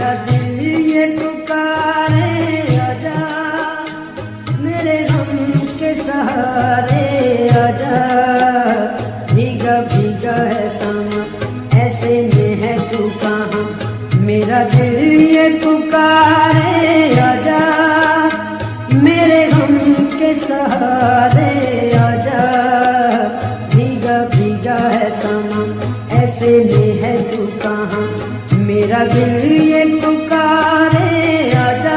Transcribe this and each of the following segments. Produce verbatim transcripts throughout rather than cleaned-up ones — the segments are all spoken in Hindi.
मेरा दिल ये पुकारे आजा, मेरे गम के सहारे आजा। भीगा भीगा है समा, ऐसे में है तू कहाँ। मेरा दिल ये पुकारे आजा, मेरे गम के सहारे आजा। भीगा भीगा है समा, ऐसे में है तू कहाँ। मेरा दिल ये पुकारे आजा।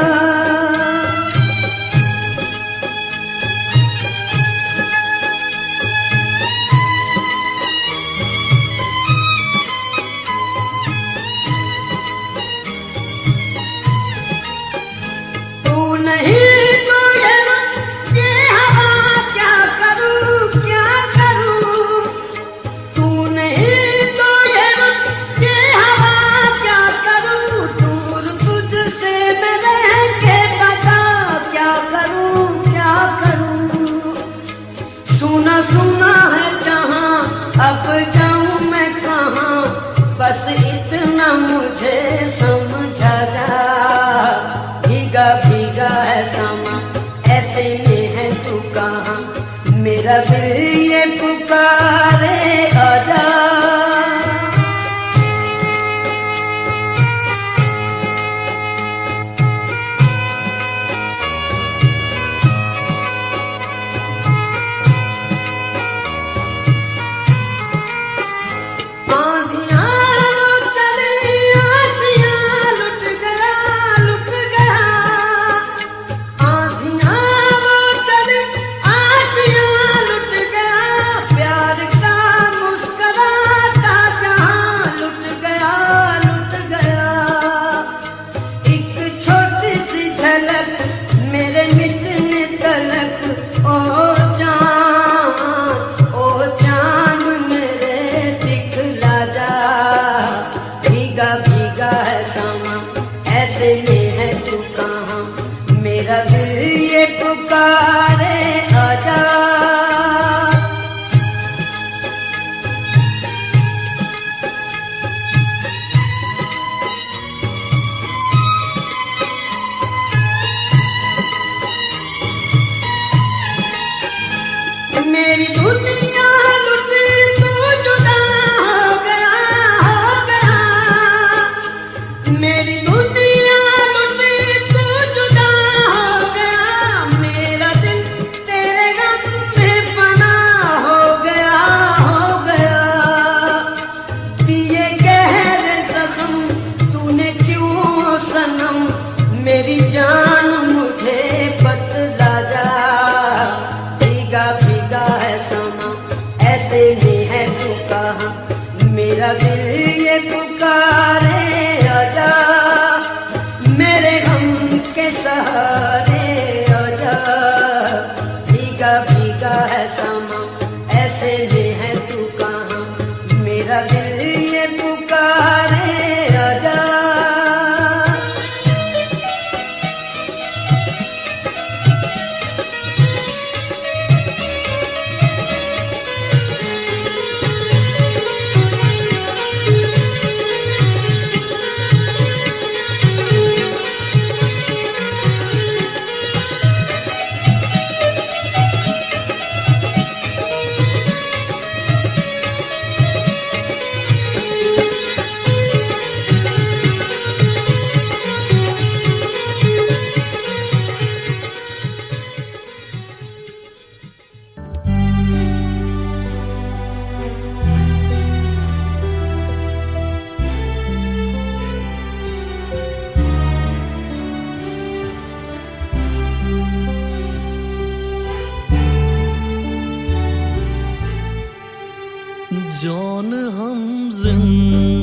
तू नहीं तो ये ये हवा क्या करूं क्या करूं। तू नहीं तो ये ये हवा क्या करूं। दूर तुझसे मैं रह के बता क्या करूं क्या करूं। सुना सुना है जहां, अब जाऊं मैं कहां। बस इतना मुझे समझा जा। भीगा भीगा है समा, ऐसे में है तू कहाँ। मेरा दिल ये पुकारे आजा। ऐसे में है तू कहाँ। मेरा दिल ये पुकारे आजा। मेरी दुनिया लुटी तू जुदा हो गया हो गया। मेरी दुनिया लुटी तू जुदा हो गया। मेरा दिल तेरे गम में फना हो गया हो गया। दिए गहरे जख्म तूने क्यों सनम। मेरी जान मुझे बतला जा। भीगा भीगा है समा, ऐसे में है तू कहाँ। मेरा दिल ये पुकारे आजा, मेरे गम के सहारे आजा। भीगा भीगा है समा, ऐसे में है तू कहाँ। मेरा दिल ये पुकारे आजा। जौन हम जिंदा